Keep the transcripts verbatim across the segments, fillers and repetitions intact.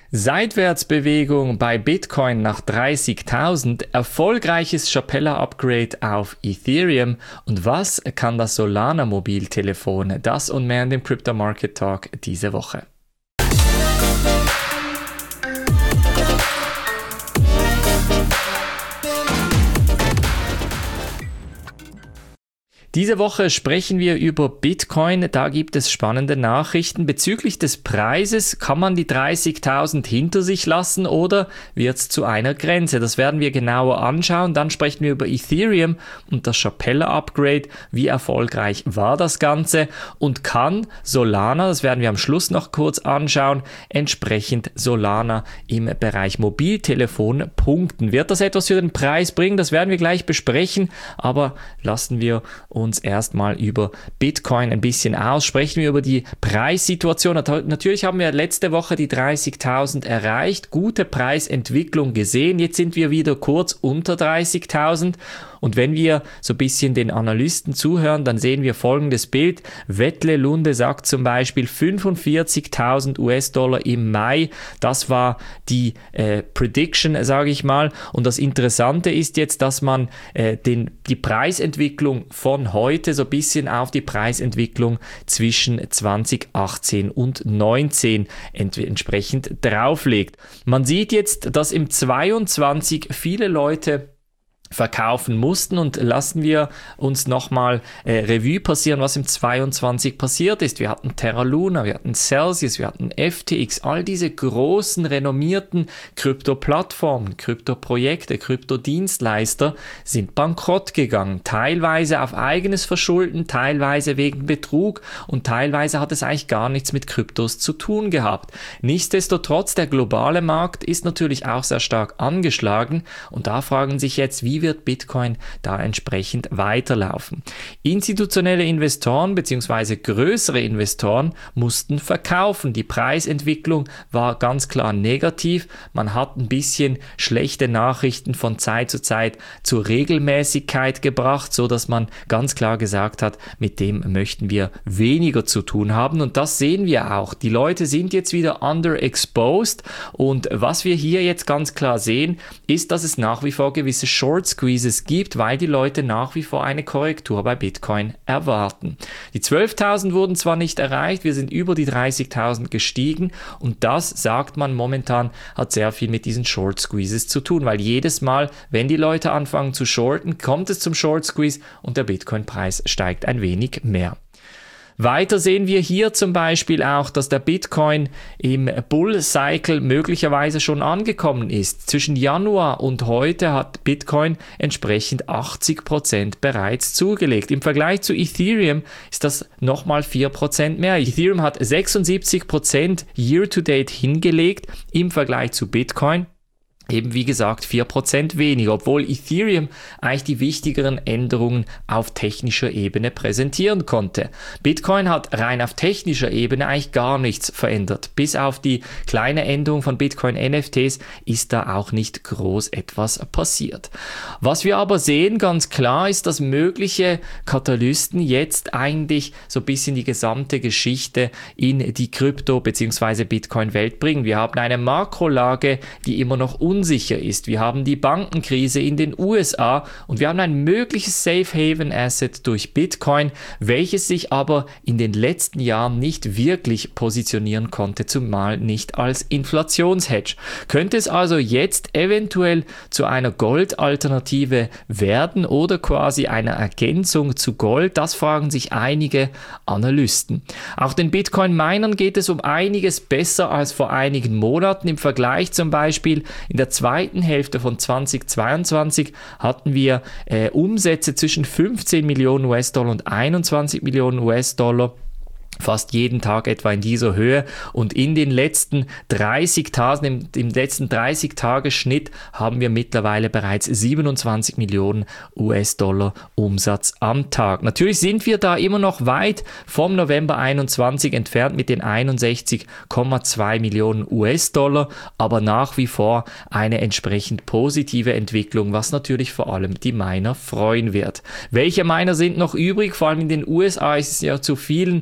Seitwärtsbewegung bei Bitcoin nach dreißigtausend, erfolgreiches Shapella-Upgrade auf Ethereum und was kann das Solana-Mobiltelefon? Das und mehr in dem Crypto Market Talk diese Woche. Diese Woche sprechen wir über Bitcoin. Da gibt es spannende Nachrichten. Bezüglich des Preises, kann man die dreißigtausend hinter sich lassen oder wird es zu einer Grenze? Das werden wir genauer anschauen. Dann sprechen wir über Ethereum und das Shapella-Upgrade. Wie erfolgreich war das Ganze? Und kann Solana, das werden wir am Schluss noch kurz anschauen, entsprechend Solana im Bereich Mobiltelefon punkten? Wird das etwas für den Preis bringen? Das werden wir gleich besprechen. Aber lassen wir uns uns erstmal über Bitcoin ein bisschen aus. Sprechen wir über die Preissituation. Natürlich haben wir letzte Woche die dreißigtausend erreicht, gute Preisentwicklung gesehen. Jetzt sind wir wieder kurz unter dreißigtausend. Und wenn wir so ein bisschen den Analysten zuhören, dann sehen wir folgendes Bild. Wetle Lunde sagt zum Beispiel fünfundvierzigtausend US-Dollar im Mai. Das war die äh, Prediction, sage ich mal. Und das Interessante ist jetzt, dass man äh, den, die Preisentwicklung von heute so ein bisschen auf die Preisentwicklung zwischen zwanzig achtzehn und neunzehn ent- entsprechend drauflegt. Man sieht jetzt, dass im zweiundzwanzig viele Leute verkaufen mussten und lassen wir uns nochmal äh, Revue passieren, was im zweiundzwanzig passiert ist. Wir hatten Terra Luna, wir hatten Celsius, wir hatten F T X, all diese großen, renommierten Krypto-Plattformen, Krypto-Projekte, Krypto-Dienstleister sind bankrott gegangen, teilweise auf eigenes Verschulden, teilweise wegen Betrug und teilweise hat es eigentlich gar nichts mit Kryptos zu tun gehabt. Nichtsdestotrotz, der globale Markt ist natürlich auch sehr stark angeschlagen und da fragen sich jetzt, wie wird Bitcoin da entsprechend weiterlaufen? Institutionelle Investoren bzw. größere Investoren mussten verkaufen. Die Preisentwicklung war ganz klar negativ. Man hat ein bisschen schlechte Nachrichten von Zeit zu Zeit zur Regelmäßigkeit gebracht, so dass man ganz klar gesagt hat, mit dem möchten wir weniger zu tun haben. Und das sehen wir auch. Die Leute sind jetzt wieder underexposed. Und was wir hier jetzt ganz klar sehen, ist, dass es nach wie vor gewisse Short Squeezes gibt, weil die Leute nach wie vor eine Korrektur bei Bitcoin erwarten. Die zwölftausend wurden zwar nicht erreicht, wir sind über die dreißigtausend gestiegen und das, sagt man momentan, hat sehr viel mit diesen Short Squeezes zu tun, weil jedes Mal, wenn die Leute anfangen zu shorten, kommt es zum Short Squeeze und der Bitcoin-Preis steigt ein wenig mehr. Weiter sehen wir hier zum Beispiel auch, dass der Bitcoin im Bull-Cycle möglicherweise schon angekommen ist. Zwischen Januar und heute hat Bitcoin entsprechend achtzig Prozent bereits zugelegt. Im Vergleich zu Ethereum ist das nochmal vier Prozent mehr. Ethereum hat sechsundsiebzig Prozent Year-to-Date hingelegt im Vergleich zu Bitcoin. Eben wie gesagt vier Prozent weniger, obwohl Ethereum eigentlich die wichtigeren Änderungen auf technischer Ebene präsentieren konnte. Bitcoin hat rein auf technischer Ebene eigentlich gar nichts verändert. Bis auf die kleine Änderung von Bitcoin N F Ts ist da auch nicht groß etwas passiert. Was wir aber sehen, ganz klar, ist, dass mögliche Katalysten jetzt eigentlich so ein bisschen die gesamte Geschichte in die Krypto- bzw. Bitcoin-Welt bringen. Wir haben eine Makrolage, die immer noch unsicher ist. Wir haben die Bankenkrise in den U S A und wir haben ein mögliches Safe Haven Asset durch Bitcoin, welches sich aber in den letzten Jahren nicht wirklich positionieren konnte, zumal nicht als Inflationshedge. Könnte es also jetzt eventuell zu einer Goldalternative werden oder quasi einer Ergänzung zu Gold? Das fragen sich einige Analysten. Auch den Bitcoin-Minern geht es um einiges besser als vor einigen Monaten. Im Vergleich zum Beispiel in der zweiten Hälfte von zweitausendzweiundzwanzig hatten wir äh, Umsätze zwischen fünfzehn Millionen US-Dollar und einundzwanzig Millionen US-Dollar. Fast jeden Tag etwa in dieser Höhe und in den letzten dreißig Tagen, im, im letzten dreißig-Tage-Schnitt haben wir mittlerweile bereits siebenundzwanzig Millionen US-Dollar Umsatz am Tag. Natürlich sind wir da immer noch weit vom November einundzwanzig entfernt mit den einundsechzig Komma zwei Millionen US-Dollar, aber nach wie vor eine entsprechend positive Entwicklung, was natürlich vor allem die Miner freuen wird. Welche Miner sind noch übrig? Vor allem in den U S A ist es ja zu vielen Pleiten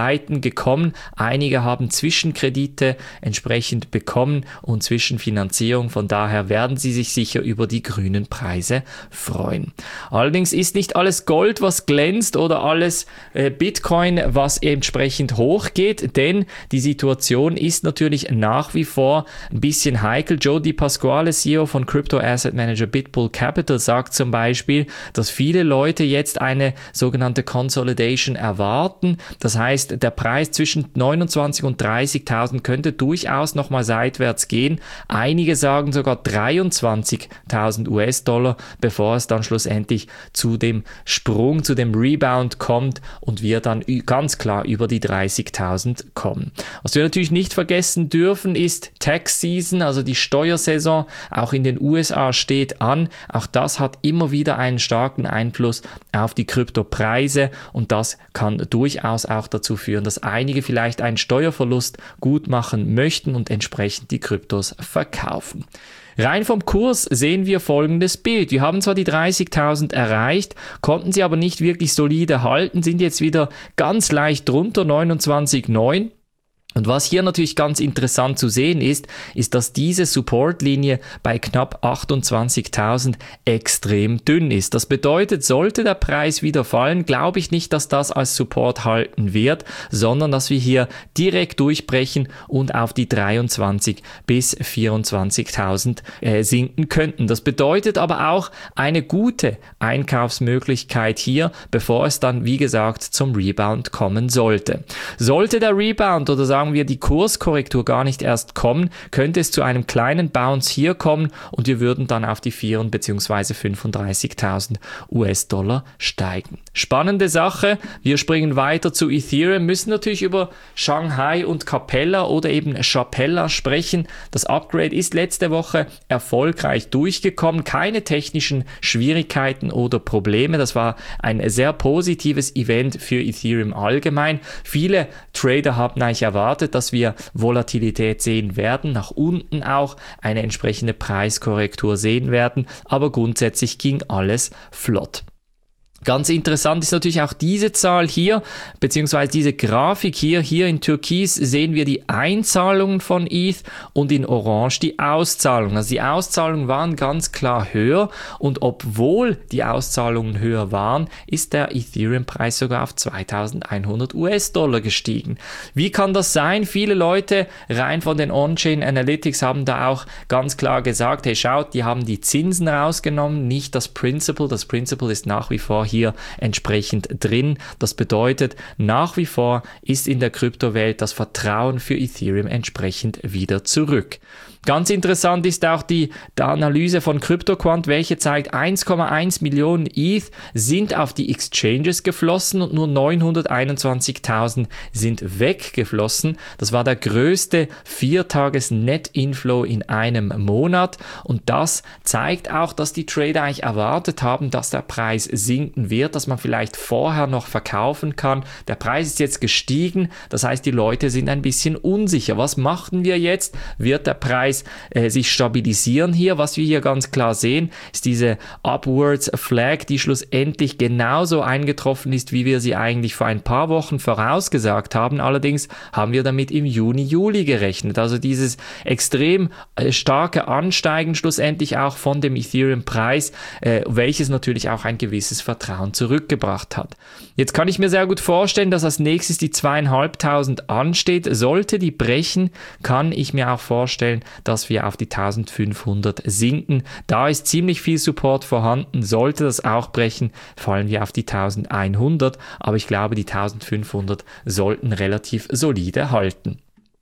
Zeiten gekommen. Einige haben Zwischenkredite entsprechend bekommen und Zwischenfinanzierung. Von daher werden sie sich sicher über die grünen Preise freuen. Allerdings ist nicht alles Gold, was glänzt, oder alles äh, Bitcoin, was entsprechend hochgeht, denn die Situation ist natürlich nach wie vor ein bisschen heikel. Joe DiPasquale, C E O von Crypto Asset Manager Bitbull Capital, sagt zum Beispiel, dass viele Leute jetzt eine sogenannte Consolidation erwarten. Das heißt, der Preis zwischen neunundzwanzigtausend und dreißigtausend könnte durchaus nochmal seitwärts gehen. Einige sagen sogar dreiundzwanzigtausend US-Dollar, bevor es dann schlussendlich zu dem Sprung, zu dem Rebound kommt und wir dann ganz klar über die dreißigtausend kommen. Was wir natürlich nicht vergessen dürfen, ist Tax Season, also die Steuersaison, auch in den U S A steht an. Auch das hat immer wieder einen starken Einfluss auf die Kryptopreise und das kann durchaus auch dazu führen, dass einige vielleicht einen Steuerverlust gut machen möchten und entsprechend die Kryptos verkaufen. Rein vom Kurs sehen wir folgendes Bild. Wir haben zwar die dreißigtausend erreicht, konnten sie aber nicht wirklich solide halten, sind jetzt wieder ganz leicht drunter, neunundzwanzig Komma neun. Und was hier natürlich ganz interessant zu sehen ist, ist, dass diese Supportlinie bei knapp achtundzwanzigtausend extrem dünn ist. Das bedeutet, sollte der Preis wieder fallen, glaube ich nicht, dass das als Support halten wird, sondern dass wir hier direkt durchbrechen und auf die dreiundzwanzig bis vierundzwanzigtausend äh, sinken könnten. Das bedeutet aber auch eine gute Einkaufsmöglichkeit hier, bevor es dann, wie gesagt, zum Rebound kommen sollte. Sollte der Rebound oder sagen wir die Kurskorrektur gar nicht erst kommen, könnte es zu einem kleinen Bounce hier kommen und wir würden dann auf die vierunddreißigtausend bzw. fünfunddreißigtausend US-Dollar steigen. Spannende Sache. Wir springen weiter zu Ethereum, müssen natürlich über Shanghai und Capella oder eben Chapella sprechen. Das Upgrade ist letzte Woche erfolgreich durchgekommen. Keine technischen Schwierigkeiten oder Probleme. Das war ein sehr positives Event für Ethereum allgemein. Viele Trader haben eigentlich erwartet, dass wir Volatilität sehen werden, nach unten auch eine entsprechende Preiskorrektur sehen werden, aber grundsätzlich ging alles flott. Ganz interessant ist natürlich auch diese Zahl hier, beziehungsweise diese Grafik hier. Hier in Türkis sehen wir die Einzahlungen von E T H und in Orange die Auszahlungen. Also die Auszahlungen waren ganz klar höher und obwohl die Auszahlungen höher waren, ist der Ethereum-Preis sogar auf zweitausendeinhundert US-Dollar gestiegen. Wie kann das sein? Viele Leute rein von den On-Chain Analytics haben da auch ganz klar gesagt, hey schaut, die haben die Zinsen rausgenommen, nicht das Principal. Das Principal ist nach wie vor hier hier entsprechend drin. Das bedeutet, nach wie vor ist in der Kryptowelt das Vertrauen für Ethereum entsprechend wieder zurück. Ganz interessant ist auch die, die Analyse von CryptoQuant, welche zeigt, eins Komma eins Millionen E T H sind auf die Exchanges geflossen und nur neunhunderteinundzwanzigtausend sind weggeflossen. Das war der größte Viertages-Net-Inflow in einem Monat und das zeigt auch, dass die Trader eigentlich erwartet haben, dass der Preis sinken wird, dass man vielleicht vorher noch verkaufen kann. Der Preis ist jetzt gestiegen, das heißt, die Leute sind ein bisschen unsicher. Was machen wir jetzt? Wird der Preis äh, sich stabilisieren hier? Was wir hier ganz klar sehen, ist diese Upwards Flag, die schlussendlich genauso eingetroffen ist, wie wir sie eigentlich vor ein paar Wochen vorausgesagt haben. Allerdings haben wir damit im Juni, Juli gerechnet. Also dieses extrem äh, starke Ansteigen schlussendlich auch von dem Ethereum-Preis, äh, welches natürlich auch ein gewisses Vertrauen zurückgebracht hat. Jetzt kann ich mir sehr gut vorstellen, dass als nächstes die zweitausendfünfhundert ansteht. Sollte die brechen, kann ich mir auch vorstellen, dass wir auf die eintausendfünfhundert sinken. Da ist ziemlich viel Support vorhanden. Sollte das auch brechen, fallen wir auf die eintausendeinhundert. Aber ich glaube, die eintausendfünfhundert sollten relativ solide halten.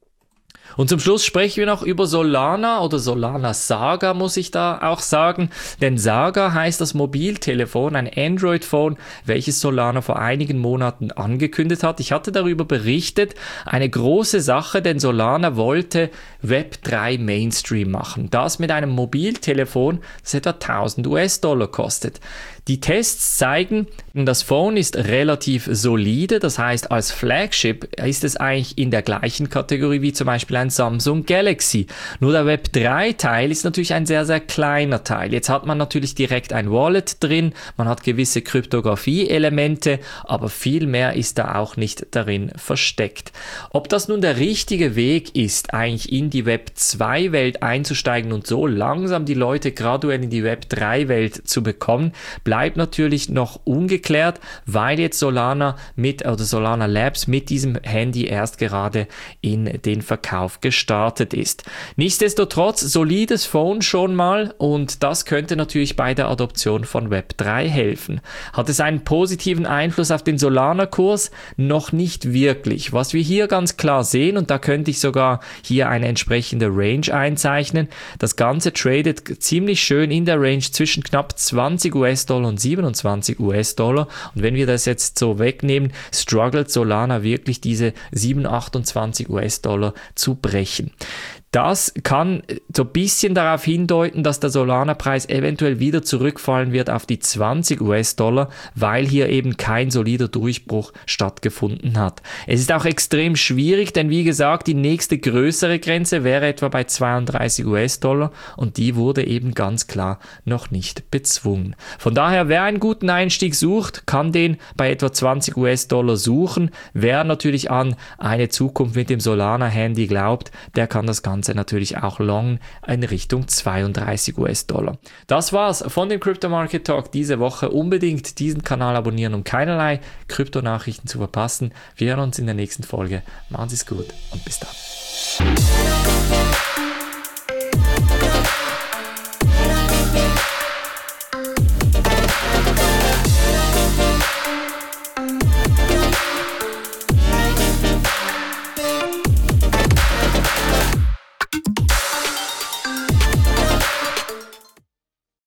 Und zum Schluss sprechen wir noch über Solana oder Solana Saga, muss ich da auch sagen. Denn Saga heißt das Mobiltelefon, ein Android-Phone, welches Solana vor einigen Monaten angekündigt hat. Ich hatte darüber berichtet, eine große Sache, denn Solana wollte Web drei Mainstream machen. Das mit einem Mobiltelefon, das etwa tausend US-Dollar kostet. Die Tests zeigen, das Phone ist relativ solide, das heißt als Flagship ist es eigentlich in der gleichen Kategorie wie zum Beispiel ein Samsung Galaxy. Nur der Web drei Teil ist natürlich ein sehr, sehr kleiner Teil. Jetzt hat man natürlich direkt ein Wallet drin, man hat gewisse Kryptographie-Elemente, aber viel mehr ist da auch nicht darin versteckt. Ob das nun der richtige Weg ist, eigentlich in die Web zwei Welt einzusteigen und so langsam die Leute graduell in die Web drei Welt zu bekommen, bleibt natürlich noch ungeklärt, weil jetzt Solana mit oder Solana Labs mit diesem Handy erst gerade in den Verkauf gestartet ist. Nichtsdestotrotz solides Phone schon mal und das könnte natürlich bei der Adoption von Web drei helfen. Hat es einen positiven Einfluss auf den Solana-Kurs? Noch nicht wirklich. Was wir hier ganz klar sehen, und da könnte ich sogar hier eine entsprechende Range einzeichnen, das Ganze tradet ziemlich schön in der Range zwischen knapp zwanzig US-Dollar und siebenundzwanzig US-Dollar. Und wenn wir das jetzt so wegnehmen, struggelt Solana wirklich diese sieben, achtundzwanzig US-Dollar zu brechen. Das kann so ein bisschen darauf hindeuten, dass der Solana-Preis eventuell wieder zurückfallen wird auf die zwanzig US-Dollar, weil hier eben kein solider Durchbruch stattgefunden hat. Es ist auch extrem schwierig, denn wie gesagt, die nächste größere Grenze wäre etwa bei zweiunddreißig US-Dollar und die wurde eben ganz klar noch nicht bezwungen. Von daher, wer einen guten Einstieg sucht, kann den bei etwa zwanzig US-Dollar suchen. Wer natürlich an eine Zukunft mit dem Solana-Handy glaubt, der kann das Ganze natürlich auch long in Richtung zweiunddreißig US-Dollar. Das war's von dem Crypto Market Talk diese Woche. Unbedingt diesen Kanal abonnieren, um keinerlei Kryptonachrichten zu verpassen. Wir hören uns in der nächsten Folge. Machen Sie es gut und bis dann.